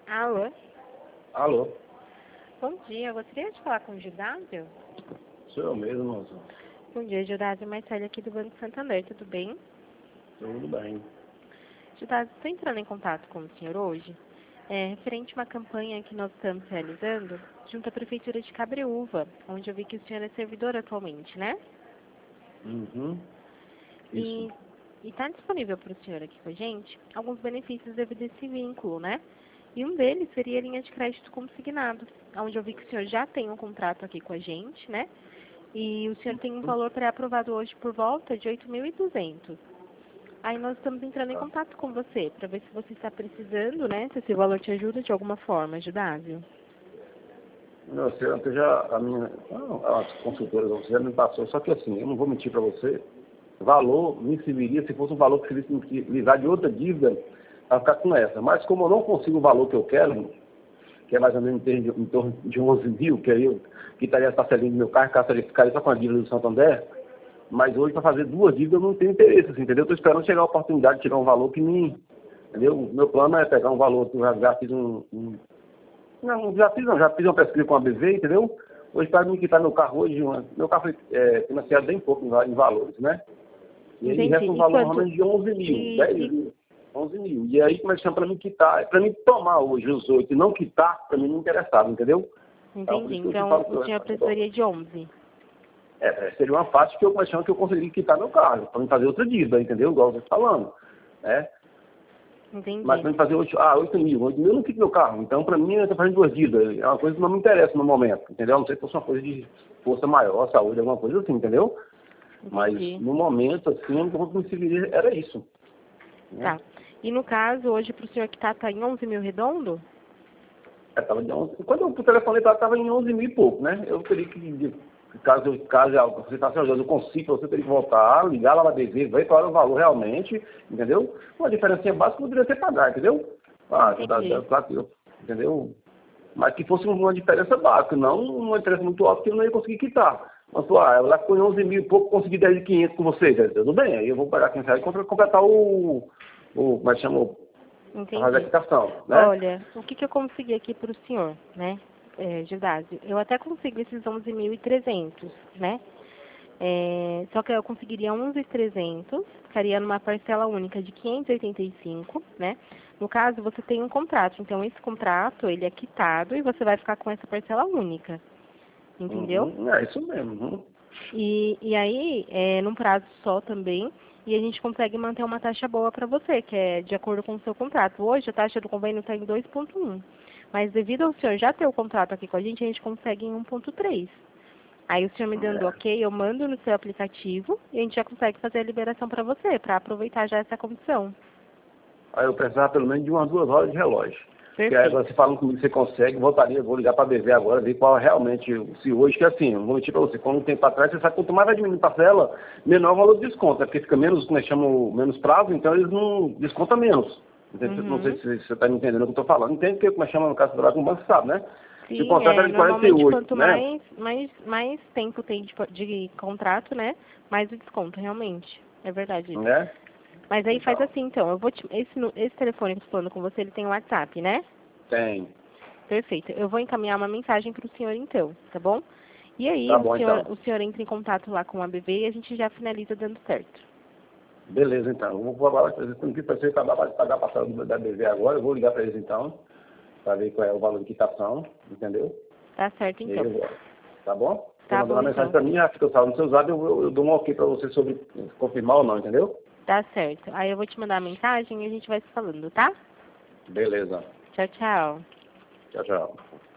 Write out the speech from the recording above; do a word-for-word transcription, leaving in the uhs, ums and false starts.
Alô? Alô? Bom dia, eu gostaria de falar com o Gidásio. Sou eu mesmo, moço. Bom dia, Gidásio. Marcelo aqui do Banco Santander, tudo bem? Tudo bem. Gidásio, estou entrando em contato com o senhor hoje, é, referente a uma campanha que nós estamos realizando junto à Prefeitura de Cabreúva, onde eu vi que o senhor é servidor atualmente, né? Uhum. Isso. E está disponível para o senhor aqui com a gente alguns benefícios devido a esse vínculo, né? E um deles seria a linha de crédito consignado, onde eu vi que o senhor já tem um contrato aqui com a gente, né? E o senhor tem um valor pré-aprovado hoje por volta de oito mil e duzentos. Aí nós estamos entrando em Tá. contato com você, para ver se você está precisando, né? Se esse valor te ajuda de alguma forma, Gidásio. Não, você ontem já, a minha, ah, as consultoras, você já me passou, só que assim, eu não vou mentir para você, valor me serviria se fosse um valor que se utilizar de outra dívida para ficar com essa. Mas como eu não consigo o valor que eu quero, que é mais ou menos em torno de, em torno de onze mil, que aí eu quitaria a parcelinha do meu carro, que ficaria só com a dívida do Santander, mas hoje para fazer duas dívidas eu não tenho interesse, assim, entendeu? Estou esperando chegar a oportunidade de chegar um valor que me, entendeu? O meu plano é pegar um valor que eu já, já fiz um, um Não, já fiz, não, já fiz uma pesquisa com a B V, entendeu? Hoje, para me quitar meu carro hoje, uma, meu carro foi é, financiado bem pouco em, va- em valores, né? E aí Entendi. resta um E valor quanto... normalmente de onze mil, E, dez e... mil, onze mil. E aí, como é que chama para mim quitar? Para mim tomar hoje os oito e não quitar, para mim não interessava, entendeu? Então, por Entendi. isso que eu te Então, falo que o eu, senhor precisaria de onze. é, seria uma parte que eu, como é que chama, que eu conseguiria quitar meu carro, para me fazer outra dívida, entendeu? Igual você está falando, né? Mas Entendi. para me fazer oito, ah, oito mil, oito mil eu não quito meu carro. Então, para mim, eu estou fazendo duas dívidas. É uma coisa que não me interessa no momento, entendeu? A não sei se fosse uma coisa de força maior, saúde, alguma coisa assim, entendeu? Mas Entendi. no momento, assim, o que me serviria era isso. Né? Tá. E no caso, hoje, para o senhor que está tá em onze mil redondo? É, tava de onze, quando eu telefonei, estava em onze mil e pouco, né? Eu teria que, caso, eu- caso algo, você está se ajudando, eu consigo, você teria que voltar, ligar lá na B V, ver qual era o valor realmente, entendeu? Uma diferença básica poderia ser pagar, entendeu? Ah, dá, Entendi. dá, claro que eu, entendeu? Mas que fosse uma diferença básica, não uma diferença muito alta que eu não ia conseguir quitar. Mas, pô, ah, eu lá com onze mil e pouco consegui dez mil e quinhentos com vocês, tudo bem, aí eu vou pagar quinhentos reais e completar o, o, como é que chama, a Entendi. quitação, né? Olha, o que, que eu consegui aqui para o senhor, né, é, Gidásio? Eu até consigo esses onze mil e trezentos, né? É, só que eu conseguiria onze mil e trezentos, ficaria numa parcela única de quinhentos e oitenta e cinco, né? No caso, você tem um contrato, então esse contrato, ele é quitado e você vai ficar com essa parcela única, entendeu? Uhum, é isso mesmo. Uhum. E, e aí, é, num prazo só também, e a gente consegue manter uma taxa boa para você, que é de acordo com o seu contrato. Hoje, a taxa do convênio está em dois ponto um, mas devido ao senhor já ter o contrato aqui com a gente, a gente consegue em um ponto três. Aí o senhor me dando É. ok, eu mando no seu aplicativo e a gente já consegue fazer a liberação para você, para aproveitar já essa condição. Aí eu precisava pelo menos de umas duas horas de relógio. Porque aí agora Perfeito. você falando comigo que você consegue, voltaria, vou ligar para a B V agora, ver qual é realmente, se hoje, que assim, eu vou mentir para você, quando um tempo atrás, você sabe que quanto mais vai diminuindo a parcela, menor o valor de desconto, né? Porque fica menos, como é que chama, menos prazo, então eles não descontam menos. Entende? Não sei Uhum. se você está me entendendo o que eu estou falando. Entende que, como é que chama, no caso do com o banco, sabe, né? Se o Sim, contrato é, era de normalmente quarenta e oito, quanto né? mais, mais, mais tempo tem de, de contrato, né, mais o desconto, realmente. É verdade isso. Né? Mas aí faz Então, assim, então, eu vou te, esse, nu- esse telefone que eu estou falando com você, ele tem WhatsApp, né? tem. Perfeito. Eu vou encaminhar uma mensagem para o senhor então, tá bom? E aí Tá o bom, senhor, então. o senhor entra em contato lá com a B V e a gente já finaliza dando certo. Beleza, então. Eu vou falar para vocês que você acabar de pagar a parcela do- da B V agora, eu vou ligar para eles então, para ver qual é o valor de quitação, entendeu? Tá certo E aí então. eu vou. Tá bom? Você Tá mandou bom uma mensagem então. para mim, já fica salvo no seu zap, eu, eu, eu dou um ok para você sobre confirmar ou não, entendeu? Tá certo. Aí eu vou te mandar a mensagem e a gente vai se falando, tá? Beleza. Tchau, tchau. Tchau, tchau.